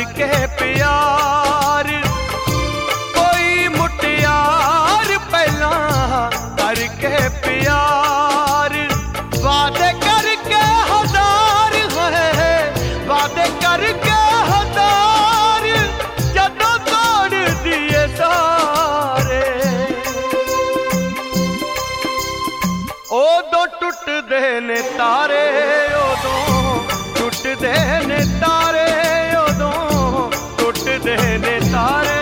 करके प्यार कोई मुटियार पहला करके प्यार वादे करके हजार है वादे करके हजार जदों तोड़ दिए सारे उदों टुटदे ने तारे उदों टुटदे ने तारे उदों टुटदे ने तारे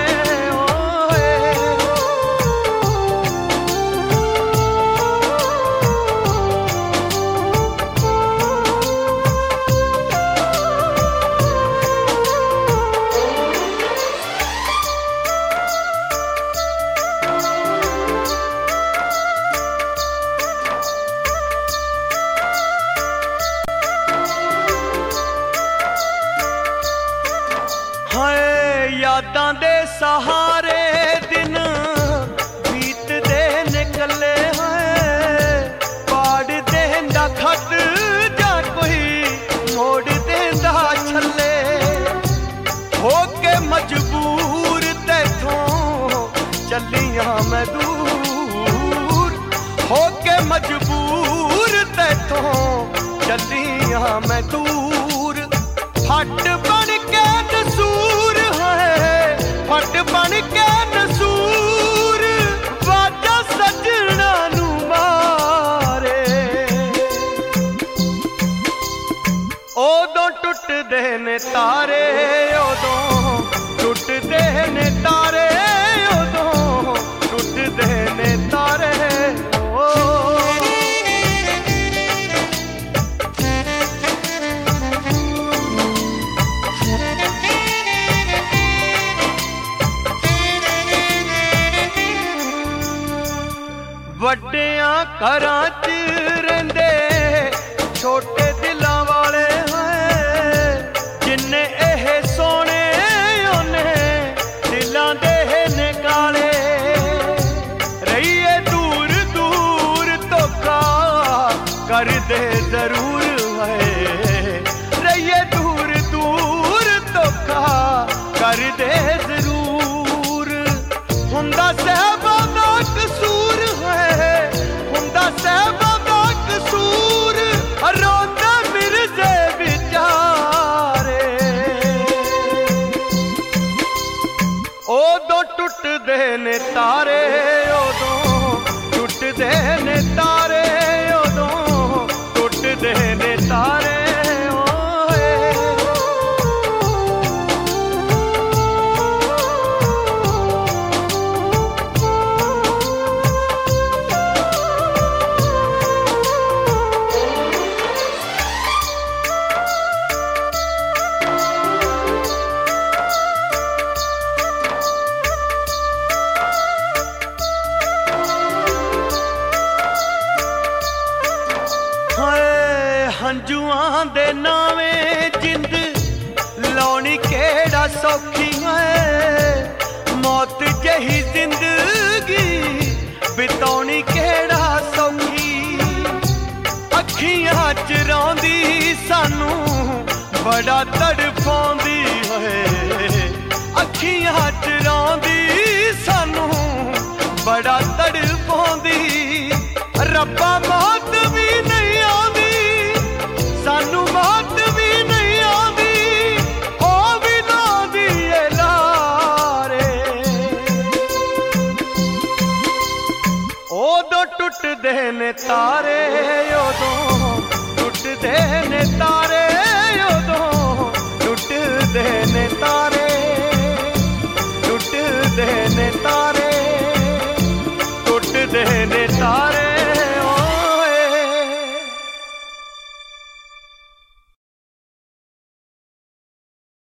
यादां दे सहारे दिन बीतदे निकले हैं पाड़ देंदा खत जा कोई मोड़ देंदा छल्ले होके मजबूर तैथों चलियां मैं दूर होके मजबूर तैथों चलियां मैं दूर फट बन के नसूर फट बन के नसूर वाजा सजना नू मारे उदों टुटदे ने तारे उदों टुटदे ने तारे उदों टुटदे ने तारे ਵੱਡਿਆਂ ਘਰਾਂ 'ਚ ਰਹਿੰਦੇ ਛੋਟੇ ਦਿਲਾਂ ਵਾਲੇ ਹੈ ਜਿੰਨੇ ਇਹ ਸੋਹਣੇ ਉਹਨੇ ਦਿਲਾਂ ਦੇ ਨੇ ਕਾਲੇ ਰਹੀਏ ਦੂਰ ਦੂਰ ਧੋਖਾ ਕਰਦੇ ਜ਼ਰੂਰ ਹੈ ਰਹੀਏ ਦੂਰ ਦੂਰ ਧੋਖਾ ਕਰਦੇ ਜ਼ਰੂਰ ਹੁੰਦਾ ਸਹਿਬਾਂ ਦਾ ਕਸੂਰ सहबा दा कसूर रोंदे मिर्जे बिचारे उदों टुटदे ने तारे उदों टुटदे ने तारे उदों टुटदे ने तारे हंजुआं दे नावें जिंद लौनी केड़ा सौखी है मौत जही जिंदगी बितौनी केड़ा सौखी अखियां च रौंदी सानू बड़ा तड़पाउंदी है अखियां च रौंदी सानू बड़ा तड़पाउंदी रब्बा मौत भी नहीं आंदी सानू मौत भी नहीं आंदी ओ भी लांदी ए लारे उदों टुटदे ने तारे उदों टुटदे ने तारे उदों टुटदे ने तारे टुटदे ने तारे टुटदे ने तारे